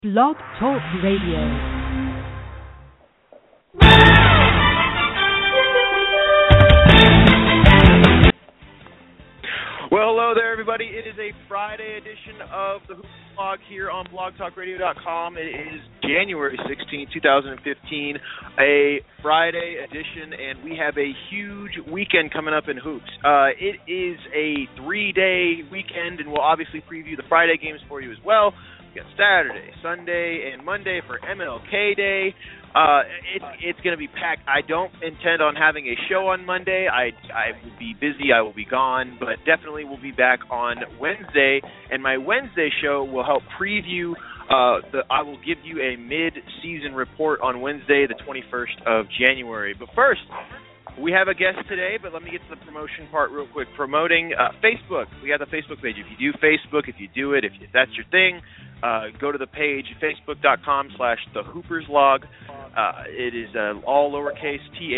Blog Talk Radio. Well, hello there, everybody. It is a Friday edition of the Hoopers Blog here on blogtalkradio.com. It is January 16, 2015, a Friday edition, and we have a huge weekend coming up in hoops. It is a 3-day weekend, and we'll obviously preview the Friday games for you as well. We got Saturday, Sunday, and Monday for MLK Day. It's going to be packed. I don't intend on having a show on Monday. I will be busy. I will be gone, but definitely will be back on Wednesday. And my Wednesday show will help preview. I will give you a mid-season report on Wednesday, the 21st of January. But first, we have a guest today, but let me get to the promotion part real quick. Promoting Facebook. We got the Facebook page. If you do Facebook, if that's your thing, go to the page, facebook.com/thehooperslog. It is all lowercase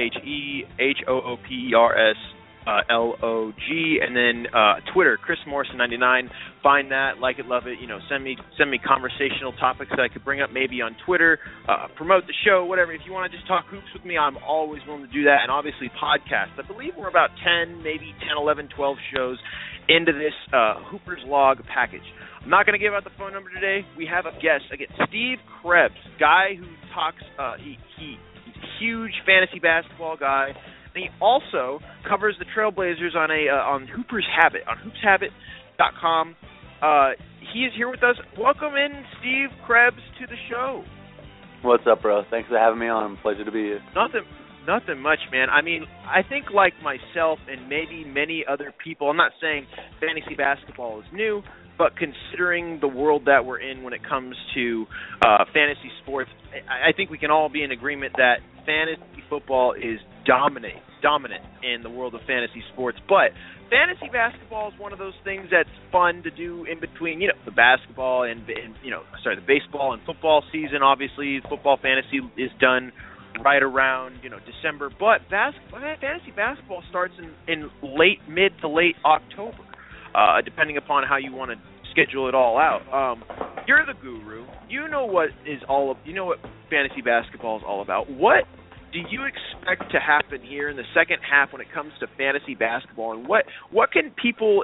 THEHOOPERSLOG, and then Twitter, Chris Morrison 99. Find that, like it, love it. Send me conversational topics that I could bring up maybe on Twitter. Promote the show, whatever. If you want to just talk hoops with me, I'm always willing to do that. And obviously podcasts. I believe we're about 10, maybe 10, 11, 12 shows into this Hoopers Log package. I'm not going to give out the phone number today. We have a guest. Again, Steve Krebs, guy who talks, he's a huge fantasy basketball guy. And he also covers the Trailblazers on Hooper's Habit, on hoopshabit.com. He is here with us. Welcome in, Steve Krebs, to the show. What's up, bro? Thanks for having me on. Pleasure to be here. Nothing much, man. I mean, I think like myself and maybe many other people, I'm not saying fantasy basketball is new, but considering the world that we're in when it comes to fantasy sports, I think we can all be in agreement that fantasy football is dominant in the world of fantasy sports. But fantasy basketball is one of those things that's fun to do in between, the basketball and the baseball and football season. Obviously, football fantasy is done right around December, but fantasy basketball starts in mid to late October, depending upon how you want to schedule it all out. You're the guru. You know what fantasy basketball is all about. What do you expect to happen here in the second half when it comes to fantasy basketball, and what can people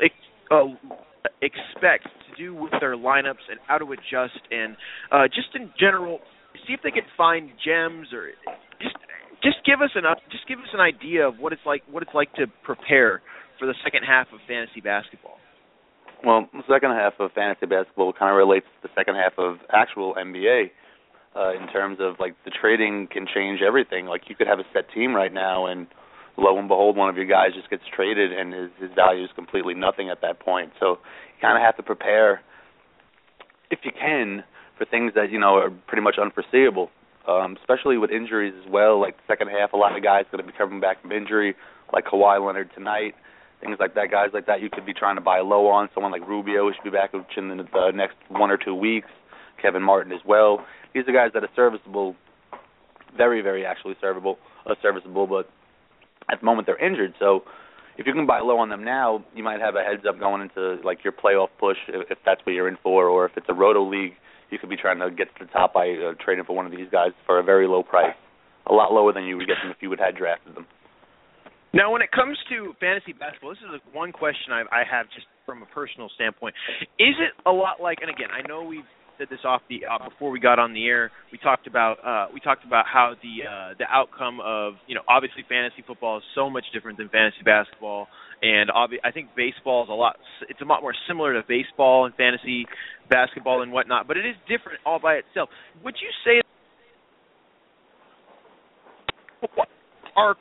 expect to do with their lineups and how to adjust, and just in general, see if they can find gems, or just give us an idea of what it's like to prepare for the second half of fantasy basketball. Well, the second half of fantasy basketball kind of relates to the second half of actual NBA in terms of, the trading can change everything. You could have a set team right now, and lo and behold, one of your guys just gets traded, and his value is completely nothing at that point. So you kind of have to prepare, if you can, for things that, are pretty much unforeseeable, especially with injuries as well. The second half, a lot of guys going to be coming back from injury, like Kawhi Leonard tonight. Things like that, guys like that you could be trying to buy low on. Someone like Rubio who should be back in the next 1 or 2 weeks. Kevin Martin as well. These are guys that are serviceable, very, very actually serviceable, but at the moment they're injured. So if you can buy low on them now, you might have a heads up going into your playoff push if that's what you're in for, or if it's a roto league, you could be trying to get to the top by trading for one of these guys for a very low price, a lot lower than you would get them if you had drafted them. Now, when it comes to fantasy basketball, this is one question I have just from a personal standpoint. Is it a lot like, and again, I know we said this before we got on the air. We talked about how the outcome of obviously fantasy football is so much different than fantasy basketball, and I think baseball is a lot more similar to baseball and fantasy basketball and whatnot, but it is different all by itself. Would you say what are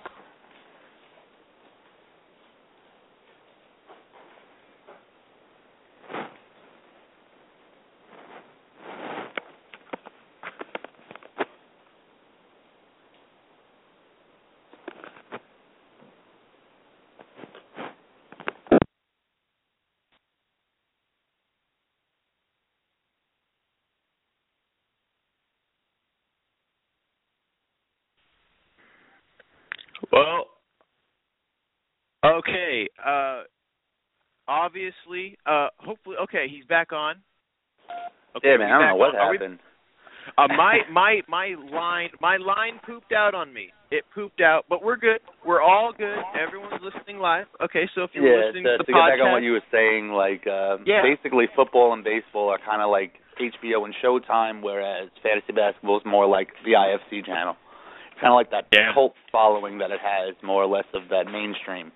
Well, okay. Obviously, hopefully, okay, he's back on. Okay, yeah, man, I don't know what happened. My line pooped out on me. It pooped out, but we're good. We're all good. Everyone's listening live. Okay, so if you're listening to the to podcast, get back on what you were saying, basically football and baseball are kind of like HBO and Showtime, whereas fantasy basketball is more like the IFC channel. It's kind of like that cult following that it has, more or less, of that mainstream.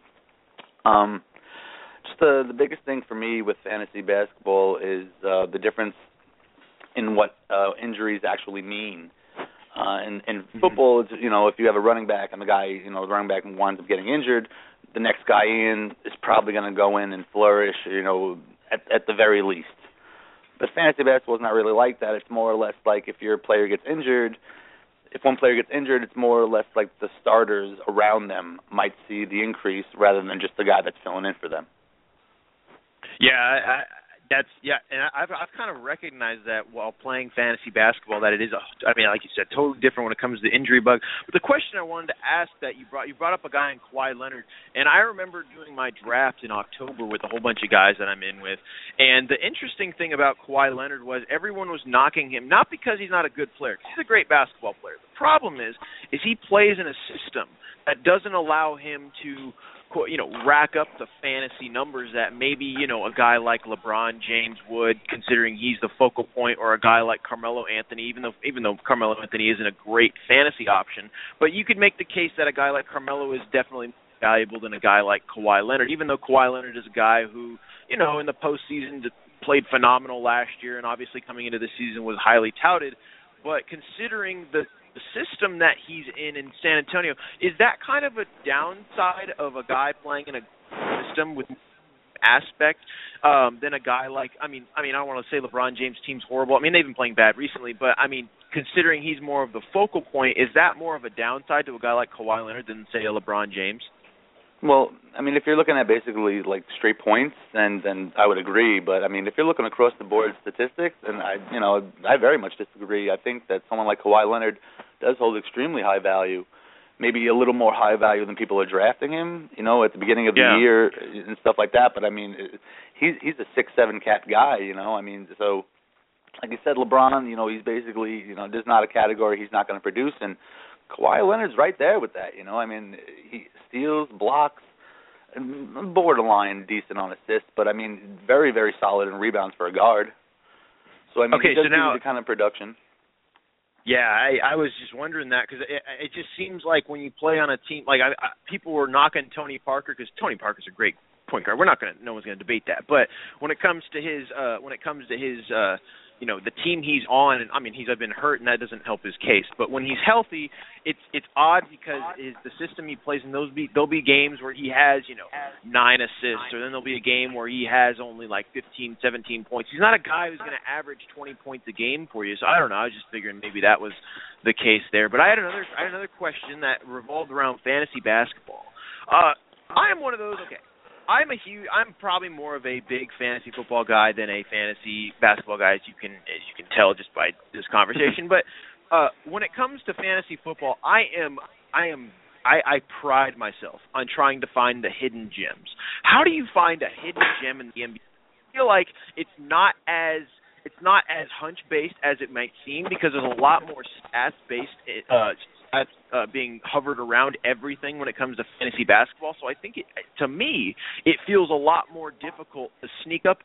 Just the biggest thing for me with fantasy basketball is the difference in what injuries actually mean. In football, it's, if you have a running back and the guy, the running back winds up getting injured, the next guy in is probably going to go in and flourish, at the very least. But fantasy basketball is not really like that. It's more or less like if your player gets injured, if one player gets injured, it's more or less like the starters around them might see the increase rather than just the guy that's filling in for them. Yeah, and I've kind of recognized that while playing fantasy basketball, that it is like you said, totally different when it comes to the injury bug. But the question I wanted to ask that you brought up a guy in Kawhi Leonard, and I remember doing my draft in October with a whole bunch of guys that I'm in with, and the interesting thing about Kawhi Leonard was everyone was knocking him, not because he's not a good player, 'cause he's a great basketball player. The problem is he plays in a system that doesn't allow him to rack up the fantasy numbers that maybe, a guy like LeBron James would, considering he's the focal point, or a guy like Carmelo Anthony, even though Carmelo Anthony isn't a great fantasy option. But you could make the case that a guy like Carmelo is definitely more valuable than a guy like Kawhi Leonard, even though Kawhi Leonard is a guy who, in the postseason played phenomenal last year and obviously coming into the season was highly touted. But considering the system that he's in San Antonio, is that kind of a downside of a guy playing in a system with aspect than a guy like, I don't want to say LeBron James' team's horrible. They've been playing bad recently, but considering he's more of the focal point, is that more of a downside to a guy like Kawhi Leonard than, say, a LeBron James? Well, if you're looking at basically like straight points, then I would agree. But if you're looking across the board statistics, then I very much disagree. I think that someone like Kawhi Leonard does hold extremely high value, maybe a little more high value than people are drafting him. At the beginning of the year and stuff like that. But he's a 6'7" cat guy. So like you said, LeBron, he's basically there's not a category he's not going to produce, and Kawhi Leonard's right there with that, he steals, blocks, and borderline decent on assists, but very, very solid in rebounds for a guard. So he does give you the kind of production. Yeah, I was just wondering that because it just seems like when you play on a team, like people were knocking Tony Parker because Tony Parker's a great point guard. No one's going to debate that. But when it comes to his, the team he's on, and he's been hurt, and that doesn't help his case. But when he's healthy, it's odd because the system he plays in, there'll be games where he has 9 assists, or then there'll be a game where he has only like 15, 17 points. He's not a guy who's going to average 20 points a game for you. So I don't know. I was just figuring maybe that was the case there. But I had another question that revolved around fantasy basketball. I am one of those. Okay. I'm probably more of a big fantasy football guy than a fantasy basketball guy, as you can tell just by this conversation. But when it comes to fantasy football, I pride myself on trying to find the hidden gems. How do you find a hidden gem in the NBA? I feel like it's not as hunch based as it might seem because there's a lot more stats based. Being hovered around everything when it comes to fantasy basketball. So I think to me, it feels a lot more difficult to sneak pick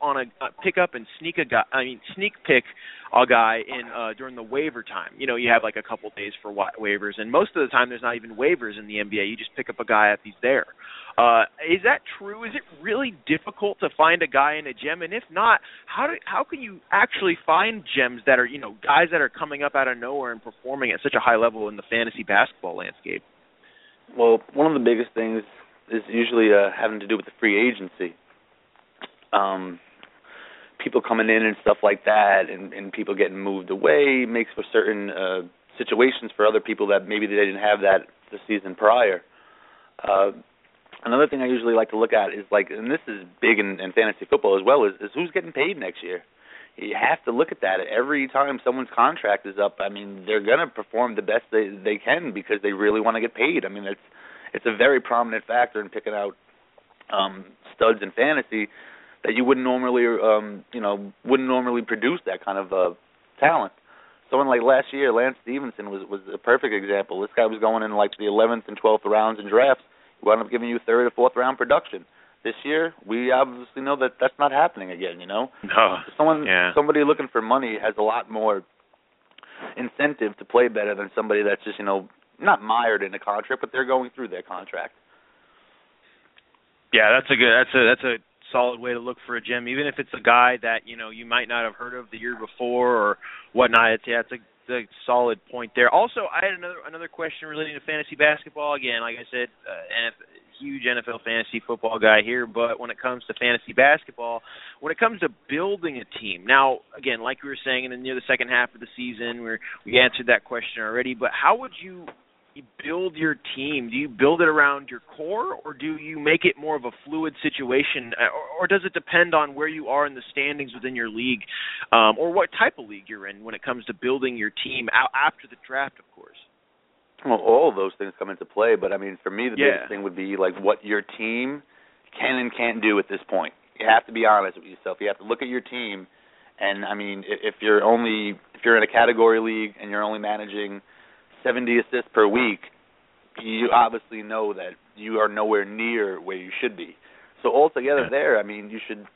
a guy in during the waiver time. You have like a couple days for waivers, and most of the time there's not even waivers in the NBA. You just pick up a guy if he's there. Is that true? Is it really difficult to find a guy in a gem? And if not, how can you actually find gems that are, guys that are coming up out of nowhere and performing at such a high level in the fantasy basketball landscape? Well, one of the biggest things is usually having to do with the free agency. People coming in and stuff like that, and people getting moved away makes for certain situations for other people that maybe they didn't have that the season prior. Another thing I usually like to look at is and this is big in fantasy football as well, is who's getting paid next year. You have to look at that. Every time someone's contract is up, they're going to perform the best they can because they really want to get paid. It's a very prominent factor in picking out studs in fantasy. that you wouldn't normally, wouldn't normally produce that kind of talent. Someone like last year, Lance Stevenson was a perfect example. This guy was going in like the 11th and 12th rounds in drafts. He wound up giving you third or fourth round production. This year, we obviously know that that's not happening again. No. Somebody looking for money has a lot more incentive to play better than somebody that's just not mired in a contract, but they're going through their contract. Yeah, that's a solid way to look for a gem, even if it's a guy that you might not have heard of the year before or whatnot. It's a solid point there. Also, I had another question relating to fantasy basketball. Again, like I said, huge NFL fantasy football guy here, but when it comes to fantasy basketball, when it comes to building a team, now, again, like we were saying near the second half of the season, we answered that question already, but how would you build your team? Do you build it around your core, or do you make it more of a fluid situation, or does it depend on where you are in the standings within your league, or what type of league you're in when it comes to building your team after the draft, of course? Well, all of those things come into play, but I mean, for me, the biggest thing would be like what your team can and can't do at this point. You have to be honest with yourself. You have to look at your team, and I mean, if you're in a category league and you're only managing 70 assists per week, you obviously know that you are nowhere near where you should be. So altogether, there, I mean, you should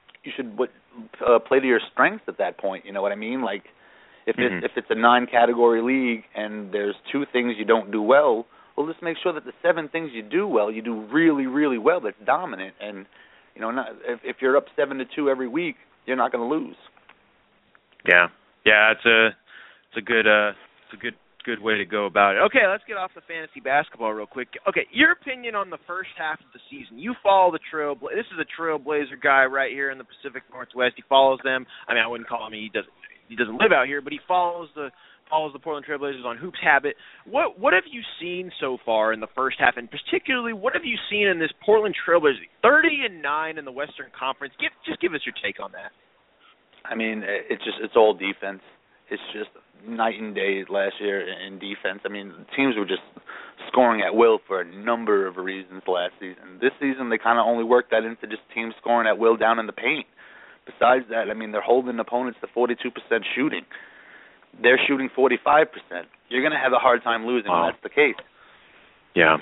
play to your strengths at that point. You know what I mean? Like, if it's a 9-category league and there's 2 things you don't do well just make sure that the 7 things you do well, you do really, really well. That's dominant, and if you're up 7-2 every week, you're not going to lose. Yeah, it's a good way to go about it. Okay, let's get off the fantasy basketball real quick. Okay, your opinion on the first half of the season. You follow the this is a Trailblazer guy right here in the Pacific Northwest. He follows them. I mean, I wouldn't call him. He doesn't live out here, but he follows the Portland Trailblazers on Hoops Habit. What have you seen so far in the first half, and particularly what have you seen in this Portland Trailblazers 30-9 in the Western Conference? Give us your take on that. I mean, it's all defense. It's just night and day last year in defense. I mean, teams were just scoring at will for a number of reasons last season. This season, they kind of only worked that into just teams scoring at will down in the paint. Besides that, I mean, they're holding opponents to 42% shooting. They're shooting 45%. You're going to have a hard time losing when that's the case. Yeah.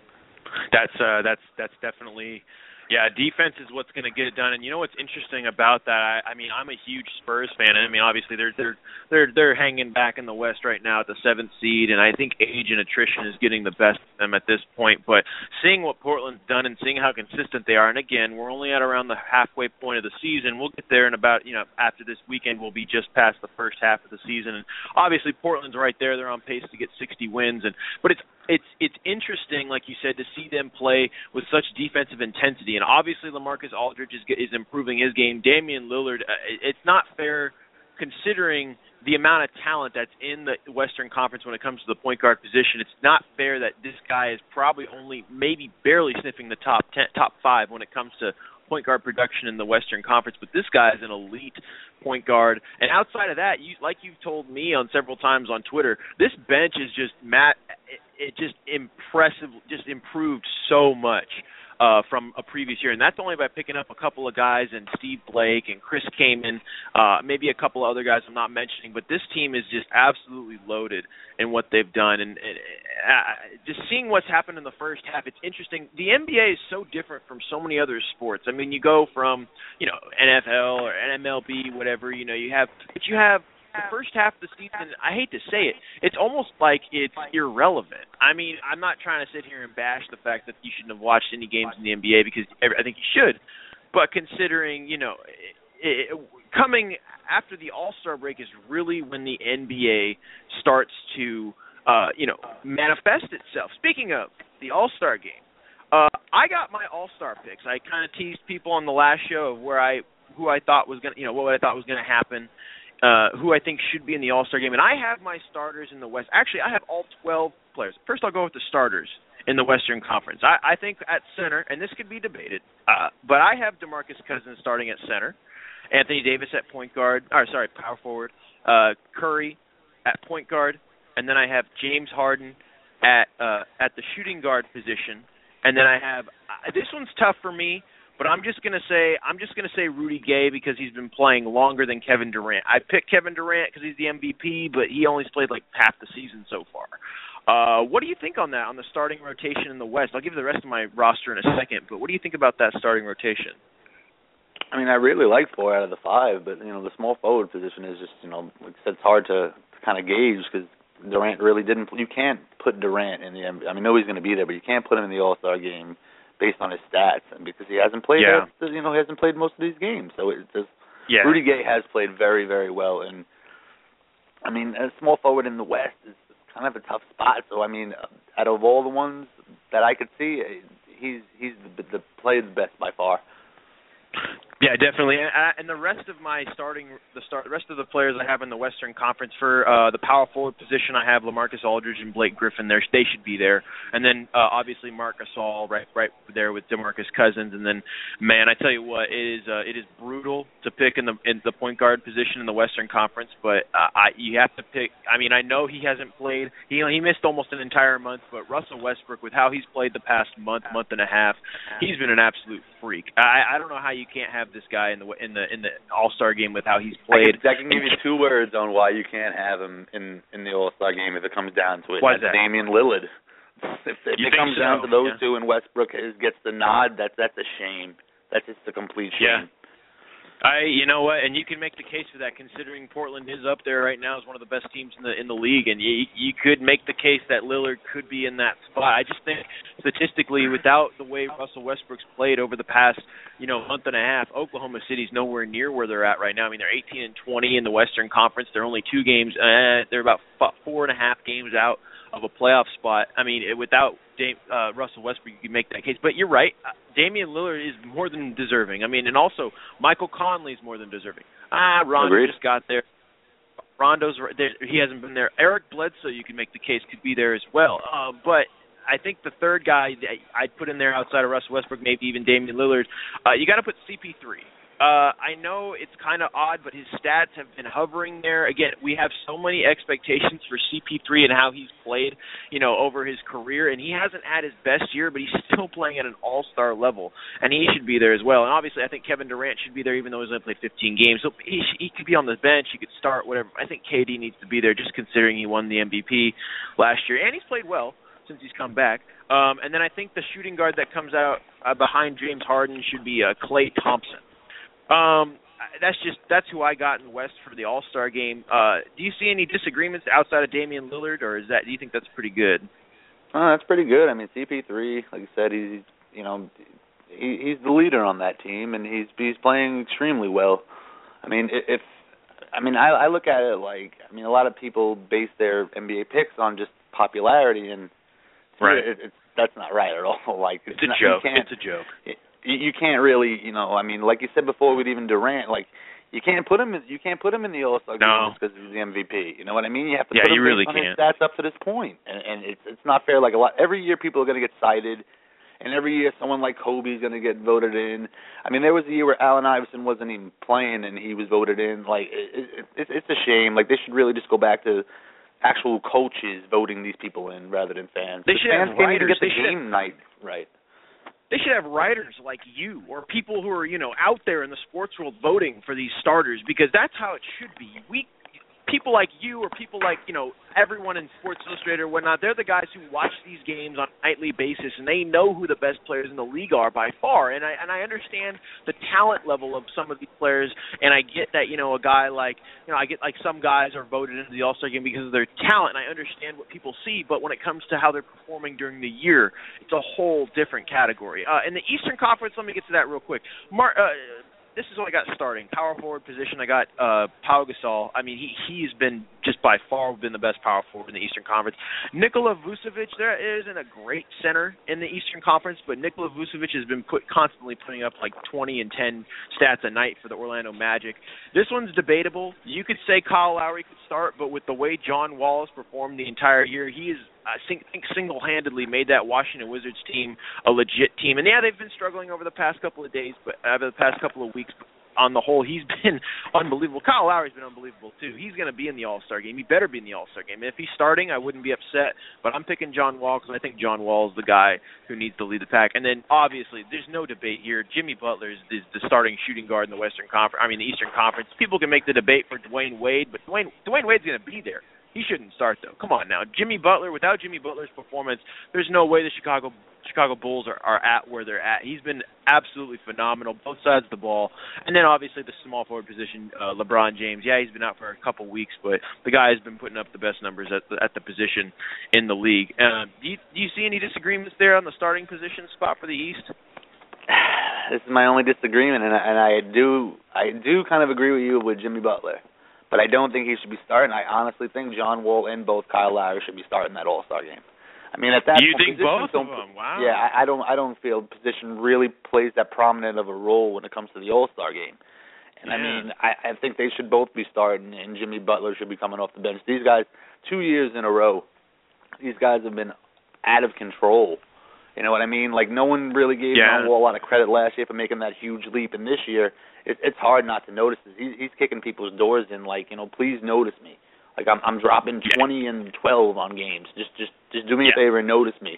That's definitely... Yeah, defense is what's going to get it done. And you know what's interesting about that? I mean, I'm a huge Spurs fan. I mean, obviously they're hanging back in the West right now at the 7th seed, and I think age and attrition is getting the best of them at this point. But seeing what Portland's done and seeing how consistent they are, and again, we're only at around the halfway point of the season. We'll get there in about, after this weekend, we'll be just past the first half of the season. And obviously Portland's right there. They're on pace to get 60 wins. But it's interesting, like you said, to see them play with such defensive intensity. And obviously LaMarcus Aldridge is improving his game. Damian Lillard, it's not fair considering the amount of talent that's in the Western Conference when it comes to the point guard position. It's not fair that this guy is probably only maybe barely sniffing the top 5 when it comes to point guard production in the Western Conference, but this guy is an elite point guard. And outside of that, like you've told me on several times on Twitter, this bench is just it just impressive, just improved so much from a previous year, and that's only by picking up a couple of guys and Steve Blake and Chris Kaman, maybe a couple of other guys I'm not mentioning, but this team is just absolutely loaded in what they've done, and just seeing what's happened in the first half, it's interesting. The NBA is so different from so many other sports. I mean, you go from, NFL or MLB, whatever, you have the first half of the season, I hate to say it, it's almost like it's irrelevant. I mean, I'm not trying to sit here and bash the fact that you shouldn't have watched any games in the NBA, because I think you should. But considering, coming after the All-Star break is really when the NBA starts to, manifest itself. Speaking of the All-Star game, I got my All-Star picks. I kind of teased people on the last show of who I thought was going to, what I thought was going to happen. Who I think should be in the All-Star game. And I have my starters in the West. Actually, I have all 12 players. First, I'll go with the starters in the Western Conference. I think at center, and this could be debated, but I have DeMarcus Cousins starting at center, Anthony Davis at power forward, Curry at point guard, and then I have James Harden at the shooting guard position. And then I have this one's tough for me, but I'm just gonna say Rudy Gay because he's been playing longer than Kevin Durant. I picked Kevin Durant because he's the MVP, but he only played like half the season so far. What do you think on that, on the starting rotation in the West? I'll give you the rest of my roster in a second, but what do you think about that starting rotation? I mean, I really like 4 out of the 5, but, the small forward position is just, like I said, it's hard to kind of gauge because Durant really didn't – you can't put Durant in the – I mean, nobody's going to be there, but you can't put him in the All-Star game based on his stats because he hasn't played he hasn't played most of these games. So it's just Rudy Gay has played very, very well. And, I mean, a small forward in the West is kind of a tough spot. So, I mean, out of all the ones that I could see, he's the played the best by far. Yeah, definitely. And the rest of the rest of the players I have in the Western Conference for the power forward position, I have LaMarcus Aldridge and Blake Griffin there. They should be there. And then obviously Marc Gasol right there with DeMarcus Cousins. And then, man, I tell you what, it is brutal to pick in the point guard position in the Western Conference. But you have to pick. I mean, I know he hasn't played. He missed almost an entire month. But Russell Westbrook, with how he's played the past month and a half, he's been an absolute freak. I don't know how you can't have this guy in the All-Star game with how he's played. I can give you 2 words on why you can't have him in the All-Star game if it comes down to it. Why is that? Damian Lillard. If it comes down to those two and Westbrook gets the nod, that's a shame. That's just a complete shame. Yeah. You know what, and you can make the case for that considering Portland is up there right now as one of the best teams in the league, and you could make the case that Lillard could be in that spot. I just think statistically, without the way Russell Westbrook's played over the past month and a half, Oklahoma City's nowhere near where they're at right now. I mean, they're 18-20 in the Western Conference. They're only 2 games. They're about 4.5 games out of a playoff spot. I mean, without Russell Westbrook, you can make that case. But you're right. Damian Lillard is more than deserving. I mean, and also Michael Conley's more than deserving. Rondo just got there. Rondo's there. He hasn't been there. Eric Bledsoe, you can make the case, could be there as well. But I think the third guy I'd put in there outside of Russell Westbrook, maybe even Damian Lillard, you got to put CP3. I know it's kind of odd, but his stats have been hovering there. Again, we have so many expectations for CP3 and how he's played, over his career, and he hasn't had his best year, but he's still playing at an all-star level, and he should be there as well. And obviously, I think Kevin Durant should be there, even though he's only played 15 games. So he could be on the bench. He could start, whatever. I think KD needs to be there, just considering he won the MVP last year, and he's played well since he's come back. And then I think the shooting guard that comes out behind James Harden should be Klay Thompson. That's who I got in the West for the All-Star game. Do you see any disagreements outside of Damian Lillard, or do you think that's pretty good? That's pretty good. I mean, CP3, like I said, he's the leader on that team, and he's playing extremely well. I mean, I look at it like, a lot of people base their NBA picks on just popularity, and right. That's not right at all. Like it's a joke. It's a joke. You can't really, like you said before with even Durant, like you can't put him in the All-Star game because he's the MVP. You know what I mean? You have to put him really on his stats up to this point, and it's not fair. Like every year people are going to get cited, and every year someone like Kobe is going to get voted in. I mean, there was a year where Allen Iverson wasn't even playing and he was voted in. Like it's a shame. Like they should really just go back to actual coaches voting these people in rather than fans. They should fans have can't writers. even get the game night right. They should have writers like you or people who are, out there in the sports world voting for these starters, because that's how it should be. People like you or people like, everyone in Sports Illustrated or whatnot, they're the guys who watch these games on a nightly basis, and they know who the best players in the league are by far. And I understand the talent level of some of these players, and I get that, a guy like, I get like some guys are voted into the All-Star game because of their talent, and I understand what people see, but when it comes to how they're performing during the year, it's a whole different category. In the Eastern Conference, let me get to that real quick. This is what I got starting. Power forward position, I got Pau Gasol. I mean, he's been just by far been the best power forward in the Eastern Conference. Nikola Vucevic, there isn't a great center in the Eastern Conference, but Nikola Vucevic has been constantly putting up like 20 and 10 stats a night for the Orlando Magic. This one's debatable. You could say Kyle Lowry could start, but with the way John Wall has performed the entire year, he is I think single-handedly made that Washington Wizards team a legit team. And, yeah, they've been struggling over the past couple of days, but over the past couple of weeks. on the whole, he's been unbelievable. Kyle Lowry's been unbelievable too. He's going to be in the All-Star game. He better be in the All-Star game. And if he's starting, I wouldn't be upset. But I'm picking John Wall because I think John Wall is the guy who needs to lead the pack. And then obviously, there's no debate here. Jimmy Butler is the starting shooting guard in the Eastern Conference. People can make the debate for Dwayne Wade, but Dwayne Wade's going to be there. He shouldn't start, though. Come on now. Jimmy Butler, without Jimmy Butler's performance, there's no way the Chicago Bulls are at where they're at. He's been absolutely phenomenal, both sides of the ball. And then, obviously, the small forward position, LeBron James. Yeah, he's been out for a couple weeks, but the guy has been putting up the best numbers at the position in the league. Do you see any disagreements there on the starting position spot for the East? This is my only disagreement, and I do kind of agree with you with Jimmy Butler. But I don't think he should be starting. I honestly think John Wall and both Kyle Lowry should be starting that All-Star game. I mean, at that point, you think both of them? Wow. Yeah, I don't feel position really plays that prominent of a role when it comes to the All-Star game. And I mean, I think they should both be starting, and Jimmy Butler should be coming off the bench. These guys, 2 years in a row, these guys have been out of control. You know what I mean? Like, no one really gave John Wall a lot of credit last year for making that huge leap, and this year, it's hard not to notice this. He's kicking people's doors in, like, please notice me. Like, I'm dropping 20 and 12 on games. Just do me a favor and notice me.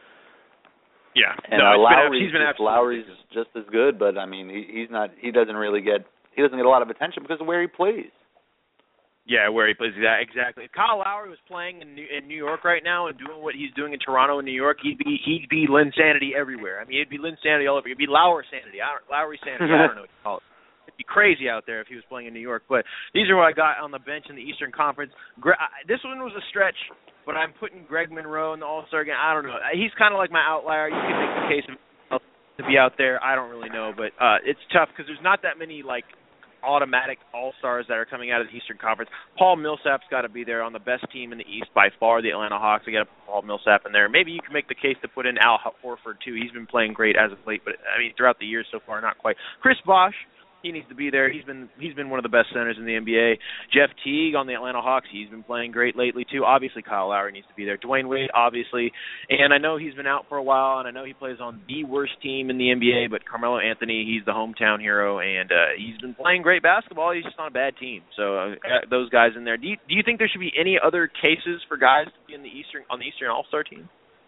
Yeah. And Lowry's just as good, but I mean, he doesn't get a lot of attention because of where he plays. Yeah, where he plays. Yeah, exactly. If Kyle Lowry was playing in New York right now and doing what he's doing in Toronto and New York, he'd be Linsanity everywhere. I mean, it'd be Linsanity all over. It'd be Lowry Sanity. Lowry Sanity. I don't know what you call it. It'd be crazy out there if he was playing in New York. But these are what I got on the bench in the Eastern Conference. This one was a stretch, but I'm putting Greg Monroe in the All-Star game. I don't know. He's kind of like my outlier. You can make the case to be out there. I don't really know, but it's tough because there's not that many automatic all-stars that are coming out of the Eastern Conference. Paul Millsap's got to be there on the best team in the East by far, the Atlanta Hawks. I got to put Paul Millsap in there. Maybe you can make the case to put in Al Horford, too. He's been playing great as of late, but, I mean, throughout the years so far, not quite. Chris Bosh, he needs to be there. He's been one of the best centers in the NBA. Jeff Teague on the Atlanta Hawks, he's been playing great lately, too. Obviously, Kyle Lowry needs to be there. Dwayne Wade, obviously. And I know he's been out for a while, and I know he plays on the worst team in the NBA, but Carmelo Anthony, he's the hometown hero, and he's been playing great basketball. He's just on a bad team. So those guys in there. Do you think there should be any other cases for guys to be on the Eastern All-Star team?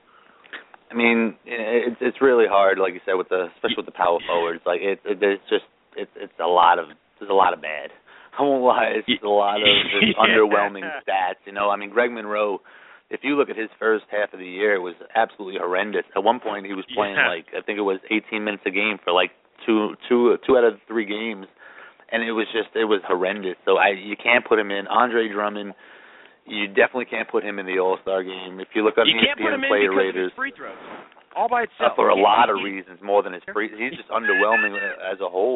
I mean, it's really hard, like you said, especially with the power forwards. Like there's a lot of bad. I won't lie, it's a lot of just underwhelming stats. I mean, Greg Monroe, if you look at his first half of the year, it was absolutely horrendous. At one point, he was playing I think it was 18 minutes a game for two out of 3 games, and it was horrendous. So you can't put him in. Andre Drummond, you definitely can't put him in the All-Star game. If you look at ESPN player raters, free throws. All by itself. For a lot of reasons, more than his free. He's just underwhelming as a whole.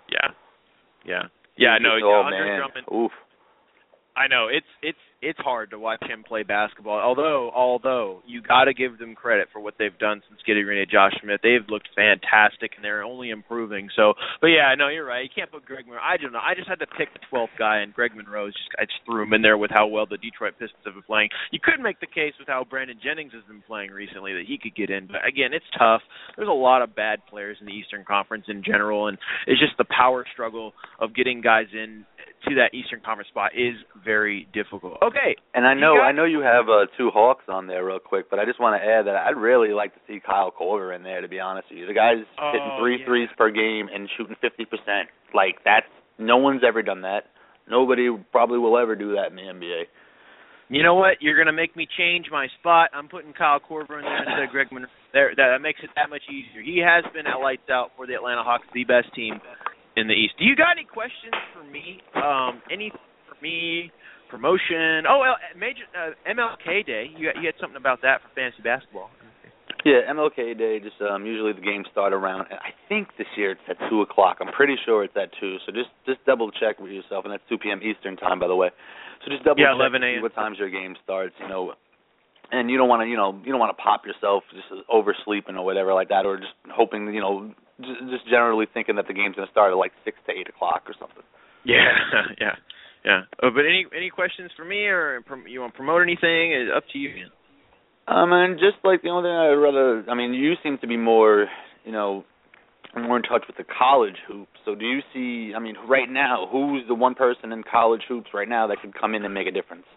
Yeah. No, Andre Drummond. Oof. I know it's hard to watch him play basketball. Although you got to give them credit for what they've done since getting rid of Josh Smith. They've looked fantastic and they're only improving. So, but yeah, no, you're right. You can't put Greg Monroe. I don't know. I just had to pick the 12th guy, and Greg Monroe I just threw him in there with how well the Detroit Pistons have been playing. You could make the case with how Brandon Jennings has been playing recently that he could get in. But again, it's tough. There's a lot of bad players in the Eastern Conference in general, and it's just the power struggle of getting guys in to that Eastern Conference spot is very difficult. Okay. And I know you have 2 Hawks on there real quick, but I just want to add that I'd really like to see Kyle Korver in there, to be honest with you. The guy's hitting 3 threes per game and shooting 50%. No one's ever done that. Nobody probably will ever do that in the NBA. You know what? You're going to make me change my spot. I'm putting Kyle Korver in there instead of Greg Monroe. That makes it that much easier. He has been at lights out for the Atlanta Hawks, the best team in the East. Do you got any questions for me? Anything for me? Promotion? Major MLK Day. You had something about that for fantasy basketball. Yeah, MLK Day. Just usually the games start around. I think this year it's at 2 o'clock. I'm pretty sure it's at 2. So just double check with yourself, and that's 2 p.m. Eastern time, by the way. So just double check 11 a.m. what times your game starts. And you don't want to pop yourself just oversleeping or whatever like that, or just hoping just generally thinking that the game's going to start at 6 to 8 o'clock or something. Yeah. But any questions for me, or you want to promote anything? It's up to you. And just the only thing I'd rather, you seem to be more, more in touch with the college hoops. So do you see, I mean, right now, who's the one person in college hoops right now that could come in and make a difference?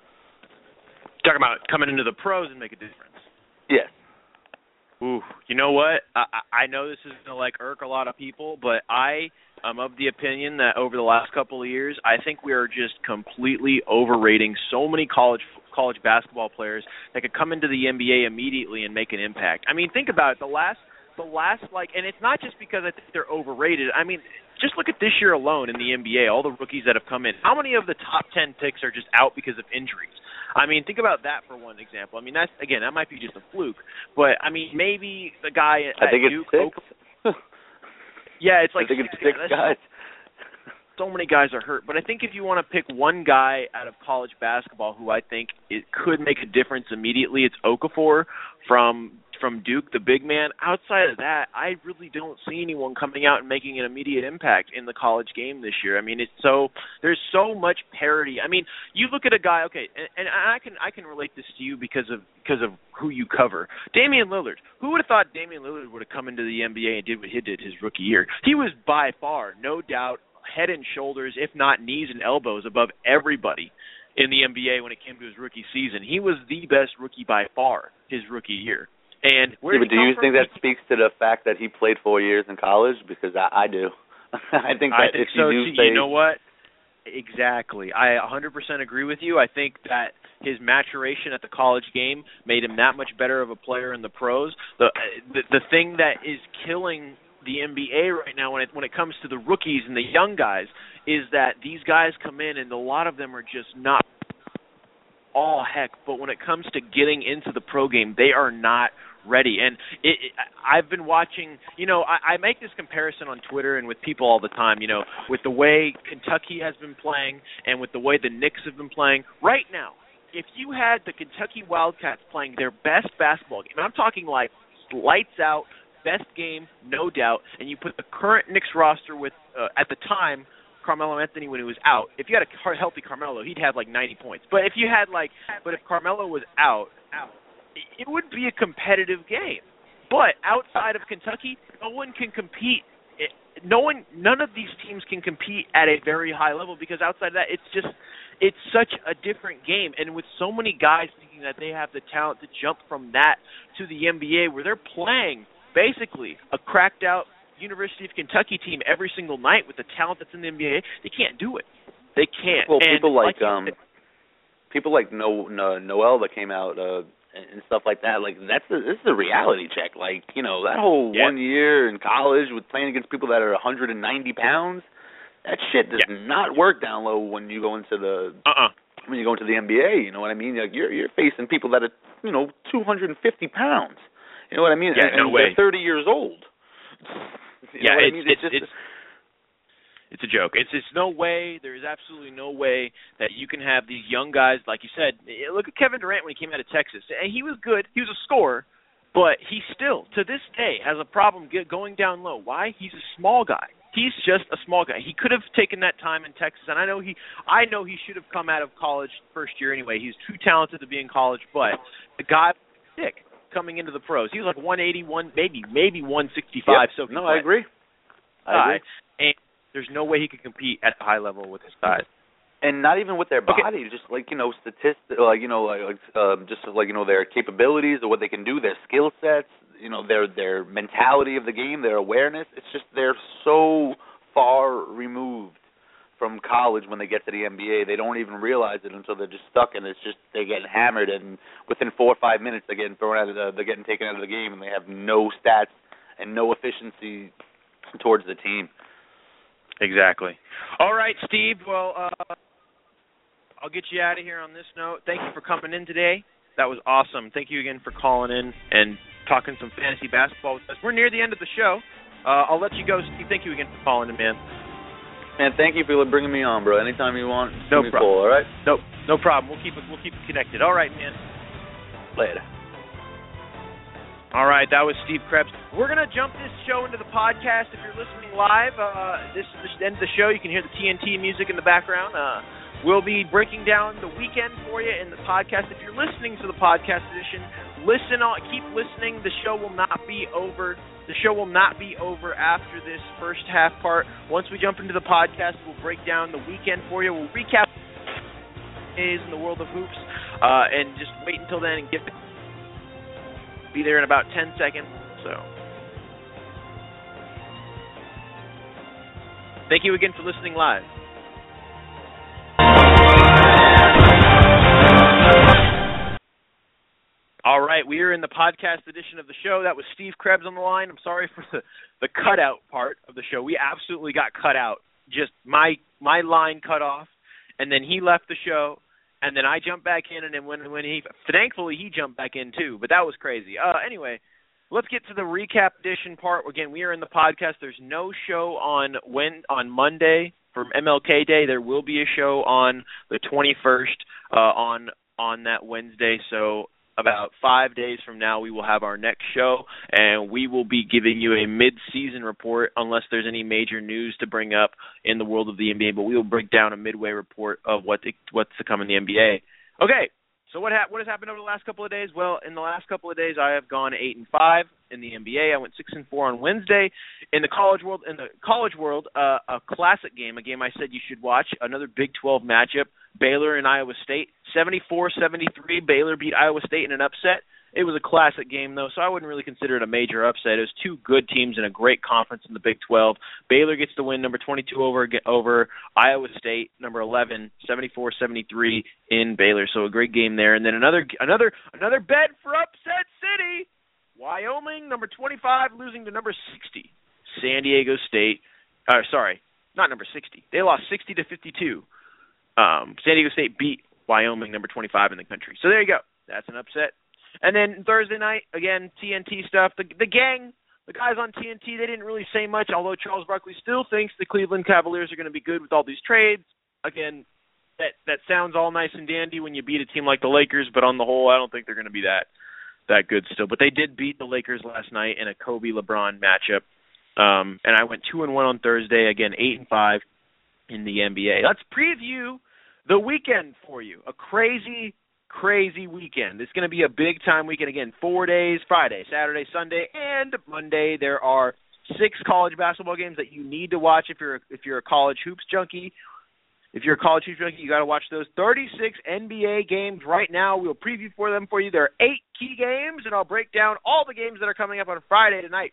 Talking about coming into the pros and make a difference. Yes. Ooh, you know what? I know this is going to irk a lot of people, but I am of the opinion that over the last couple of years, I think we are just completely overrating so many college basketball players that could come into the NBA immediately and make an impact. I mean, think about it. The last and it's not just because I think they're overrated. I mean, just look at this year alone in the NBA, all the rookies that have come in. How many of the top 10 picks are just out because of injuries? I mean, think about that for one example. I mean, that might be just a fluke. But, I mean, maybe the guy at Duke. It's 6. Yeah, it's like I think it's 6 guys. So many guys are hurt. But I think if you want to pick one guy out of college basketball who I think it could make a difference immediately, it's Okafor from Duke, the big man. Outside of that, I really don't see anyone coming out and making an immediate impact in the college game this year. I mean, there's so much parity. I mean, you look at a guy, okay, and I can relate this to you because of who you cover. Damian Lillard. Who would have thought Damian Lillard would have come into the NBA and did what he did his rookie year? He was by far, no doubt, head and shoulders, if not knees and elbows, above everybody in the NBA when it came to his rookie season. He was the best rookie by far his rookie year. And where but do you think that speaks to the fact that he played 4 years in college? Because I do. I think if so, you do say... You know what? Exactly. I 100% agree with you. I think that his maturation at the college game made him that much better of a player in the pros. The thing that is killing the NBA right now when it comes to the rookies and the young guys is that these guys come in and a lot of them are just not all heck, but when it comes to getting into the pro game, they are not ready. And I've been watching, I make this comparison on Twitter and with people all the time, with the way Kentucky has been playing and with the way the Knicks have been playing. Right now, if you had the Kentucky Wildcats playing their best basketball game, and I'm talking like lights out, best game, no doubt, and you put the current Knicks roster with, at the time, Carmelo Anthony when he was out. If you had a healthy Carmelo, he'd have like 90 points. But if Carmelo was out, it would be a competitive game. But outside of Kentucky, no one can compete. None of these teams can compete at a very high level because outside of that, it's such a different game. And with so many guys thinking that they have the talent to jump from that to the NBA, where they're playing basically a cracked out University of Kentucky team every single night with the talent that's in the NBA, they can't do it. They can't. Well, people like Noel that came out and stuff like that. Like this is a reality check. Like that whole 1 year in college with playing against people that are 190 pounds. That shit does not work down low when you go into the when you go into the NBA. You know what I mean? Like you're facing people that are 250 pounds. You know what I mean? Yeah, and they're 30 years old. It's a joke. It's no way. There is absolutely no way that you can have these young guys, like you said. Look at Kevin Durant when he came out of Texas. And he was good. He was a scorer, but he still, to this day, has a problem going down low. Why? He's a small guy. He's just a small guy. He could have taken that time in Texas, and I know he should have come out of college first year anyway. He's too talented to be in college, but the guy was sick coming into the pros. He was like 181, maybe 165. Yep. So I agree. And there's no way he could compete at the high level with his size. And not even with their body, just like statistics, their capabilities or what they can do, their skill sets, their mentality of the game, their awareness. It's just they're so far removed from college when they get to the NBA. They don't even realize it until they're just stuck, and it's just they get hammered, and within 4 or 5 minutes they're getting thrown out of they're getting taken out of the game, and they have no stats and no efficiency towards the team. Exactly. All right, Steve. Well, I'll get you out of here on this note. Thank you for coming in today. That was awesome. Thank you again for calling in and talking some fantasy basketball with us. We're near the end of the show. I'll let you go, Steve. Thank you again for calling in, man. Man, thank you for bringing me on, bro. Anytime you want, no give me a call, all right? No problem. We'll keep it connected. All right, man. Later. All right, that was Steve Krebs. We're going to jump this show into the podcast. If you're listening live, this is the end of the show. You can hear the TNT music in the background. We'll be breaking down the weekend for you in the podcast. If you're listening to the podcast edition, keep listening. The show will not be over. The show will not be over after this first half part. Once we jump into the podcast, we'll break down the weekend for you. We'll recap days in the world of hoops, and just wait until then and be there in about 10 seconds. So, thank you again for listening live. All right, we are in the podcast edition of the show. That was Steve Krebs on the line. I'm sorry for the cutout part of the show. We absolutely got cut out. Just my line cut off, and then he left the show, and then I jumped back in, and then when thankfully he jumped back in too, but that was crazy. Anyway, let's get to the recap edition part. Again, we are in the podcast. There's no show on Monday for MLK Day. There will be a show on the 21st on that Wednesday, so about 5 days from now, we will have our next show, and we will be giving you a mid-season report unless there's any major news to bring up in the world of the NBA, but we will break down a midway report of what's to come in the NBA. Okay, so what has happened over the last couple of days? Well, in the last couple of days, I have gone 8-5 in the NBA. I went 6-4 on Wednesday. In the college world, a classic game, a game I said you should watch, another Big 12 matchup, Baylor and Iowa State. 74-73, Baylor beat Iowa State in an upset. It was a classic game, though, so I wouldn't really consider it a major upset. It was two good teams in a great conference in the Big 12. Baylor gets the win, number 22 over Iowa State, number 11, 74-73 in Baylor. So a great game there. And then another bet for upset city. Wyoming, number 25, losing to number 60, San Diego State. Sorry, not number 60. They lost 60-52. San Diego State beat Wyoming, number 25 in the country. So there you go. That's an upset. And then Thursday night, again, TNT stuff. The gang, the guys on TNT, they didn't really say much, although Charles Barkley still thinks the Cleveland Cavaliers are going to be good with all these trades. Again, that sounds all nice and dandy when you beat a team like the Lakers, but on the whole, I don't think they're going to be that good still. But they did beat the Lakers last night in a Kobe-LeBron matchup. And I went 2-1 on Thursday, again, 8-5 in the NBA. Let's preview the weekend for you. A crazy weekend. It's going to be a big-time weekend. Again, 4 days, Friday, Saturday, Sunday, and Monday. There are 6 college basketball games that you need to watch if you're a college hoops junkie. If you're a college hoops junkie, you got to watch those 36 NBA games right now. We'll preview them for you. There are 8 key games, and I'll break down all the games that are coming up on Friday tonight.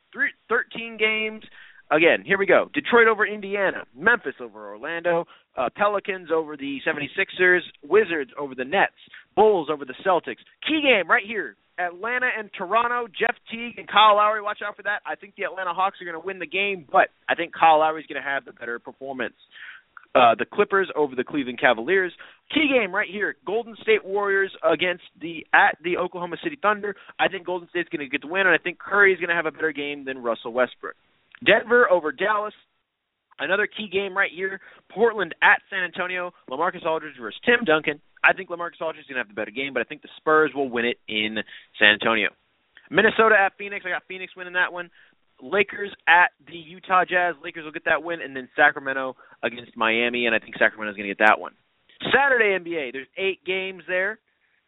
13 games. Again, here we go. Detroit over Indiana. Memphis over Orlando. Pelicans over the 76ers. Wizards over the Nets. Bulls over the Celtics. Key game right here. Atlanta and Toronto. Jeff Teague and Kyle Lowry. Watch out for that. I think the Atlanta Hawks are going to win the game, but I think Kyle Lowry is going to have the better performance. The Clippers over the Cleveland Cavaliers. Key game right here. Golden State Warriors against the Oklahoma City Thunder. I think Golden State's going to get the win, and I think Curry is going to have a better game than Russell Westbrook. Denver over Dallas. Another key game right here. Portland at San Antonio. LaMarcus Aldridge versus Tim Duncan. I think LaMarcus Aldridge is going to have the better game, but I think the Spurs will win it in San Antonio. Minnesota at Phoenix. I got Phoenix winning that one. Lakers at the Utah Jazz. Lakers will get that win. And then Sacramento against Miami, and I think Sacramento's going to get that one. Saturday NBA. There's 8 games there.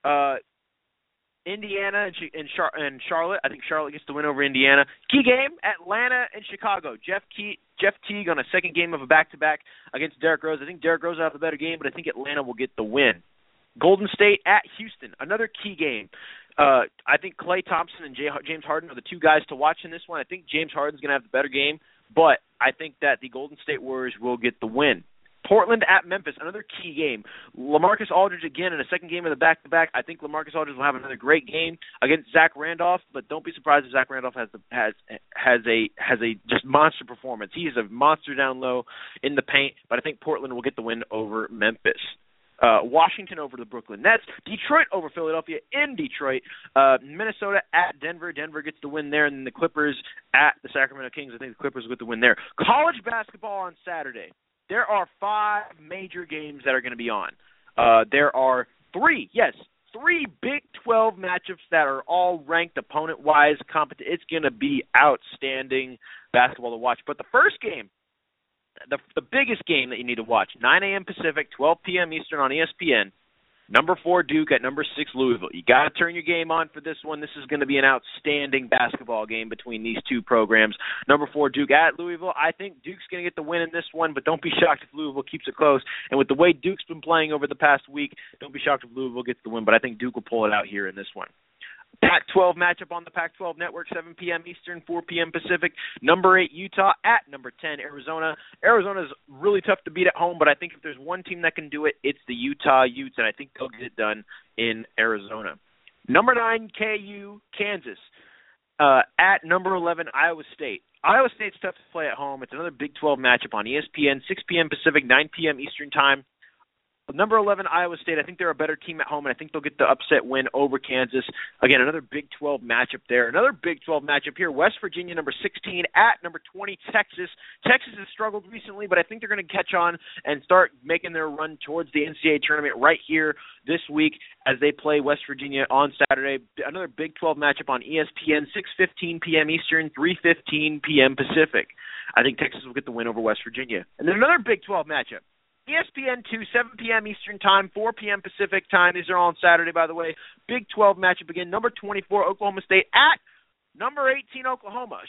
Indiana and Charlotte. I think Charlotte gets the win over Indiana. Key game, Atlanta and Chicago. Jeff Teague on a second game of a back-to-back against Derrick Rose. I think Derrick Rose will have the better game, but I think Atlanta will get the win. Golden State at Houston. Another key game. I think Klay Thompson and James Harden are the 2 guys to watch in this one. I think James Harden's going to have the better game, but I think that the Golden State Warriors will get the win. Portland at Memphis, another key game. LaMarcus Aldridge again in a second game of the back-to-back. I think LaMarcus Aldridge will have another great game against Zach Randolph, but don't be surprised if Zach Randolph has a just monster performance. He is a monster down low in the paint, but I think Portland will get the win over Memphis. Washington over the Brooklyn Nets. Detroit over Philadelphia in Detroit. Minnesota at Denver. Denver gets the win there, and then the Clippers at the Sacramento Kings. I think the Clippers will get the win there. College basketball on Saturday. There are 5 major games that are going to be on. There are 3 Big 12 matchups that are all ranked opponent-wise. It's going to be outstanding basketball to watch. But the first game the biggest game that you need to watch, 9 a.m. Pacific, 12 p.m. Eastern on ESPN. Number 4 Duke at number 6 Louisville. You got to turn your game on for this one. This is going to be an outstanding basketball game between these two programs. Number 4 Duke at Louisville. I think Duke's going to get the win in this one, but don't be shocked if Louisville keeps it close. And with the way Duke's been playing over the past week, don't be shocked if Louisville gets the win, but I think Duke will pull it out here in this one. Pac-12 matchup on the Pac-12 Network, 7 p.m. Eastern, 4 p.m. Pacific. Number 8, Utah at number 10, Arizona. Arizona's really tough to beat at home, but I think if there's one team that can do it, it's the Utah Utes, and I think they'll get it done in Arizona. Number 9, KU, Kansas. At number 11, Iowa State. Iowa State's tough to play at home. It's another Big 12 matchup on ESPN, 6 p.m. Pacific, 9 p.m. Eastern time. Number 11, Iowa State, I think they're a better team at home, and I think they'll get the upset win over Kansas. Again, another Big 12 matchup there. Another Big 12 matchup here, West Virginia, number 16, at number 20, Texas. Texas has struggled recently, but I think they're going to catch on and start making their run towards the NCAA tournament right here this week as they play West Virginia on Saturday. Another Big 12 matchup on ESPN, 6:15 p.m. Eastern, 3:15 p.m. Pacific. I think Texas will get the win over West Virginia. And then another Big 12 matchup. ESPN 2, 7 p.m. Eastern time, 4 p.m. Pacific time. These are all on Saturday, by the way. Big 12 matchup again. Number 24, Oklahoma State at number 18, Oklahoma.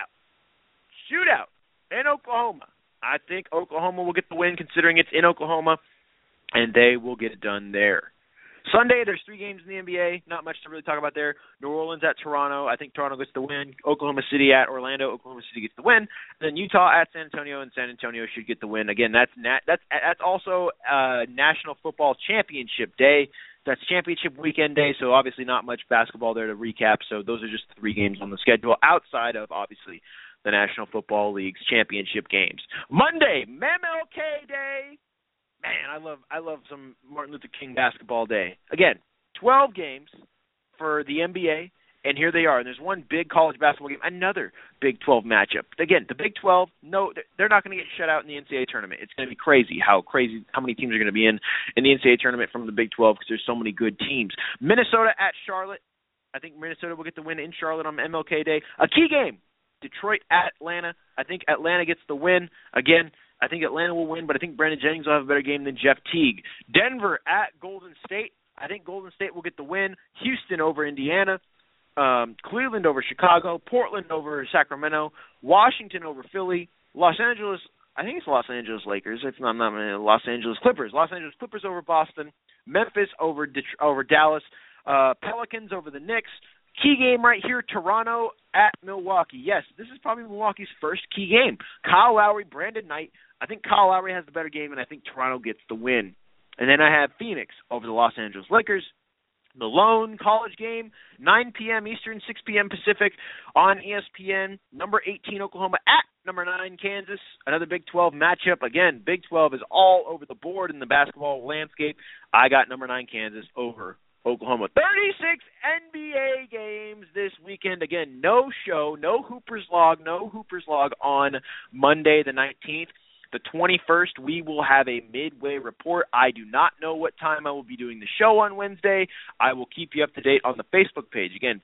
Shootout in Oklahoma. I think Oklahoma will get the win considering it's in Oklahoma, and they will get it done there. Sunday, there's 3 games in the NBA. Not much to really talk about there. New Orleans at Toronto. I think Toronto gets the win. Oklahoma City at Orlando. Oklahoma City gets the win. And then Utah at San Antonio, and San Antonio should get the win. Again, that's also National Football Championship Day. That's championship weekend day, so obviously not much basketball there to recap. So those are just 3 games on the schedule outside of, obviously, the National Football League's championship games. Monday, MLK Day. Man, I love some Martin Luther King basketball day. Again, 12 games for the NBA, and here they are. And there's one big college basketball game, another Big 12 matchup. Again, the Big 12, no, they're not going to get shut out in the NCAA tournament. It's going to be crazy how many teams are going to be in the NCAA tournament from the Big 12 because there's so many good teams. Minnesota at Charlotte. I think Minnesota will get the win in Charlotte on MLK Day. A key game, Detroit at Atlanta. I think Atlanta gets the win. Again, I think Atlanta will win, but I think Brandon Jennings will have a better game than Jeff Teague. Denver at Golden State. I think Golden State will get the win. Houston over Indiana. Cleveland over Chicago. Portland over Sacramento. Washington over Philly. Los Angeles, I think it's Los Angeles Lakers. If not, Los Angeles Clippers. Los Angeles Clippers over Boston. Memphis over Dallas. Pelicans over the Knicks. Key game right here, Toronto at Milwaukee. Yes, this is probably Milwaukee's first key game. Kyle Lowry, Brandon Knight. I think Kyle Lowry has the better game, and I think Toronto gets the win. And then I have Phoenix over the Los Angeles Lakers. The lone college game, 9 p.m. Eastern, 6 p.m. Pacific on ESPN. Number 18, Oklahoma at number 9, Kansas. Another Big 12 matchup. Again, Big 12 is all over the board in the basketball landscape. I got number 9, Kansas over Oklahoma. 36 NBA games this weekend. Again, no show, no Hooper's Log on Monday the 19th. The 21st, we will have a midway report. I do not know what time I will be doing the show on Wednesday. I will keep you up to date on the Facebook page. Again,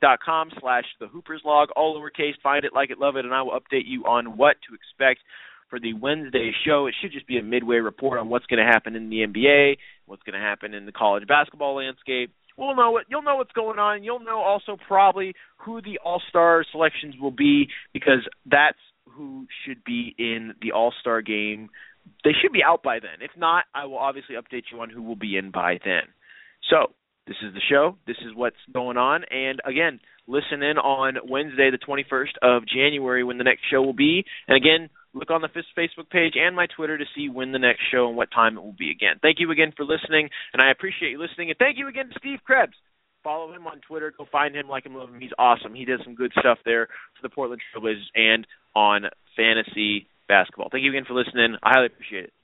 facebook.com/thehooperslog, all lowercase. Find it, like it, love it, and I will update you on what to expect for the Wednesday show. It should just be a midway report on what's going to happen in the NBA, what's going to happen in the college basketball landscape. You'll know what's going on. You'll know also probably who the All-Star selections will be because that's who should be in the All-Star game. They should be out by then. If not, I will obviously update you on who will be in by then. So, this is the show. This is what's going on. And, again, listen in on Wednesday, the 21st of January, when the next show will be. And, again, look on the Facebook page and my Twitter to see when the next show and what time it will be again. Thank you again for listening, and I appreciate you listening. And thank you again to Steve Krebs. Follow him on Twitter. Go find him, like him, love him. He's awesome. He does some good stuff there for the Portland Trail Blazers and on fantasy basketball. Thank you again for listening. I highly appreciate it.